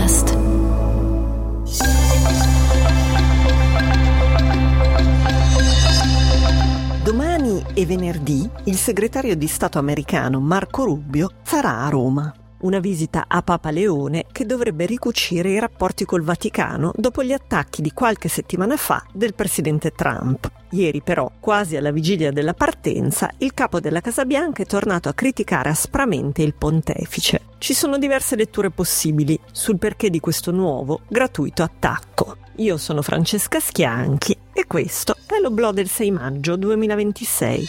Podcast. Domani e venerdì il segretario di Stato americano Marco Rubio sarà a Roma. Una visita a Papa Leone che dovrebbe ricucire i rapporti col Vaticano dopo gli attacchi di qualche settimana fa del presidente Trump. Ieri però, quasi alla vigilia della partenza, il capo della Casa Bianca è tornato a criticare aspramente il pontefice. Ci sono diverse letture possibili sul perché di questo nuovo, gratuito attacco. Io sono Francesca Schianchi e questo è l'Oblò del 6 maggio 2026.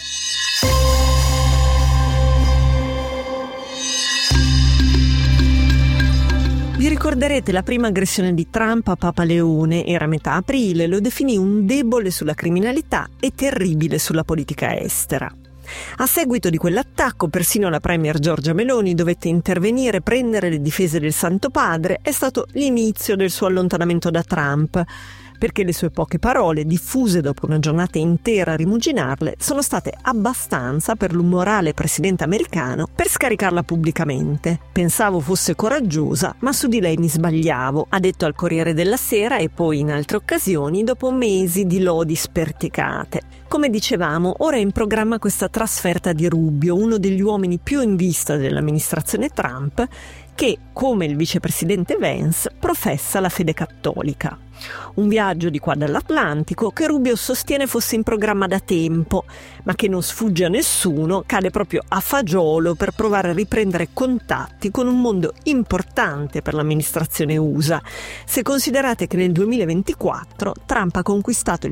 Vi ricorderete la prima aggressione di Trump a Papa Leone, era a metà aprile, lo definì un debole sulla criminalità e terribile sulla politica estera. A seguito di quell'attacco, persino la premier Giorgia Meloni dovette intervenire e prendere le difese del Santo Padre. È stato l'inizio del suo allontanamento da Trump, perché le sue poche parole, diffuse dopo una giornata intera a rimuginarle, sono state abbastanza per l'umorale presidente americano per scaricarla pubblicamente. Pensavo fosse coraggiosa, ma su di lei mi sbagliavo, ha detto al Corriere della Sera e poi in altre occasioni dopo mesi di lodi sperticate. Come dicevamo, ora è in programma questa trasferta di Rubio, uno degli uomini più in vista dell'amministrazione Trump, che, come il vicepresidente Vance, professa la fede cattolica. Un viaggio di qua dall'Atlantico che Rubio sostiene fosse in programma da tempo, ma che non sfugge a nessuno, cade proprio a fagiolo per provare a riprendere contatti con un mondo importante per l'amministrazione USA, se considerate che nel 2024 Trump ha conquistato il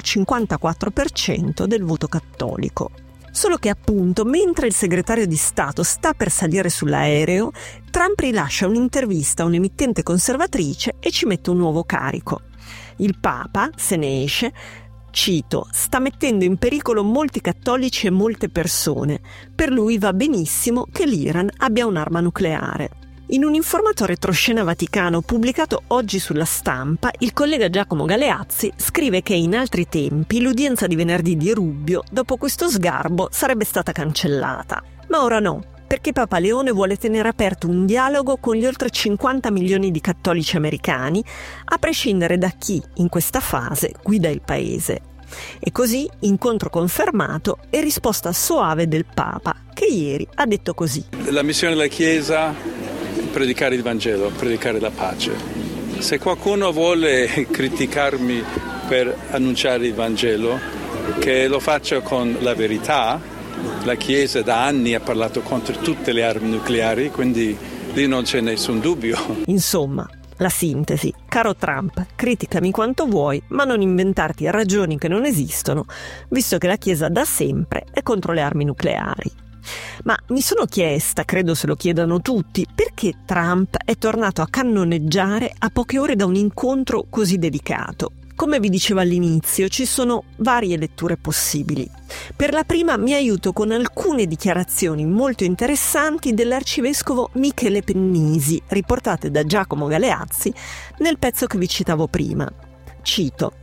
54% del voto cattolico. Solo che appunto, mentre il segretario di Stato sta per salire sull'aereo, Trump rilascia un'intervista a un'emittente conservatrice e ci mette un nuovo carico. Il Papa, se ne esce, cito, sta mettendo in pericolo molti cattolici e molte persone. Per lui va benissimo che l'Iran abbia un'arma nucleare. In un informato retroscena vaticano pubblicato oggi sulla Stampa, il collega Giacomo Galeazzi scrive che in altri tempi l'udienza di venerdì di Rubio, dopo questo sgarbo, sarebbe stata cancellata. Ma ora no, perché Papa Leone vuole tenere aperto un dialogo con gli oltre 50 milioni di cattolici americani, a prescindere da chi, in questa fase, guida il paese. E così, incontro confermato e risposta soave del Papa, che ieri ha detto così. La missione della Chiesa predicare il Vangelo, predicare la pace. Se qualcuno vuole criticarmi per annunciare il Vangelo, che lo faccia con la verità. La Chiesa da anni ha parlato contro tutte le armi nucleari, quindi lì non c'è nessun dubbio. Insomma, la sintesi. Caro Trump, criticami quanto vuoi, ma non inventarti ragioni che non esistono, visto che la Chiesa da sempre è contro le armi nucleari. Ma mi sono chiesta, credo se lo chiedano tutti, perché Trump è tornato a cannoneggiare a poche ore da un incontro così delicato. Come vi dicevo all'inizio, ci sono varie letture possibili. Per la prima mi aiuto con alcune dichiarazioni molto interessanti dell'arcivescovo Michele Pennisi, riportate da Giacomo Galeazzi nel pezzo che vi citavo prima. Cito: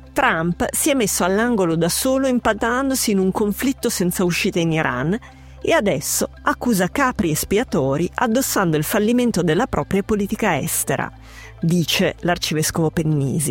Trump si è messo all'angolo da solo impantanandosi in un conflitto senza uscita in Iran e adesso accusa capri espiatori addossando il fallimento della propria politica estera, dice l'arcivescovo Pennisi.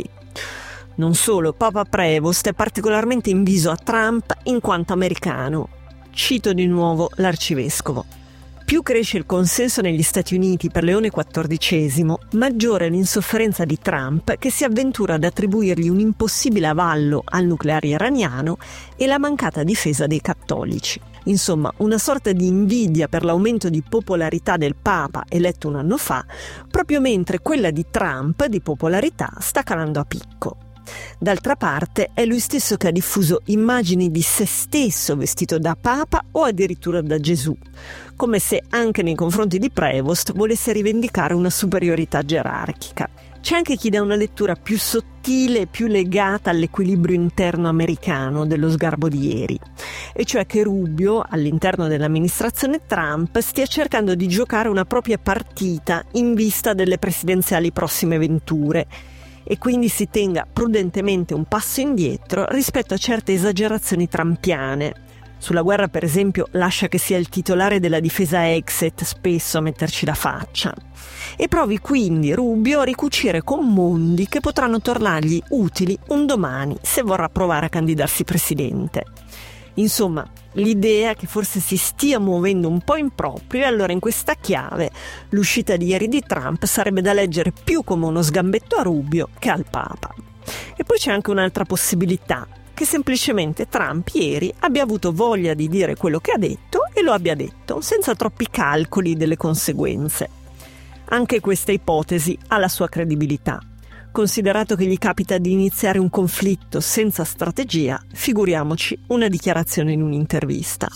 Non solo, Papa Prevost è particolarmente inviso a Trump in quanto americano. Cito di nuovo l'arcivescovo. Più cresce il consenso negli Stati Uniti per Leone XIV, maggiore è l'insofferenza di Trump che si avventura ad attribuirgli un impossibile avallo al nucleare iraniano e la mancata difesa dei cattolici. Insomma, una sorta di invidia per l'aumento di popolarità del Papa eletto un anno fa, proprio mentre quella di Trump di popolarità sta calando a picco. D'altra parte è lui stesso che ha diffuso immagini di se stesso vestito da Papa o addirittura da Gesù, come se anche nei confronti di Prevost volesse rivendicare una superiorità gerarchica. C'è anche chi dà una lettura più sottile e più legata all'equilibrio interno americano dello sgarbo di ieri, e cioè che Rubio, all'interno dell'amministrazione Trump, stia cercando di giocare una propria partita in vista delle presidenziali prossime venture, e quindi si tenga prudentemente un passo indietro rispetto a certe esagerazioni trumpiane. Sulla guerra, per esempio, lascia che sia il titolare della difesa Exet spesso a metterci la faccia. E provi quindi Rubio a ricucire con mondi che potranno tornargli utili un domani se vorrà provare a candidarsi presidente. Insomma, l'idea che forse si stia muovendo un po' in proprio, e allora in questa chiave l'uscita di ieri di Trump sarebbe da leggere più come uno sgambetto a Rubio che al Papa. E poi c'è anche un'altra possibilità, che semplicemente Trump ieri abbia avuto voglia di dire quello che ha detto e lo abbia detto, senza troppi calcoli delle conseguenze. Anche questa ipotesi ha la sua credibilità. Considerato che gli capita di iniziare un conflitto senza strategia, figuriamoci una dichiarazione in un'intervista.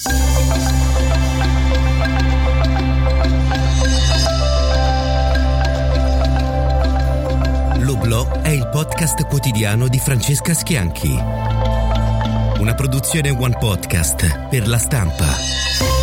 L'Oblò è il podcast quotidiano di Francesca Schianchi. Una produzione One Podcast per La Stampa.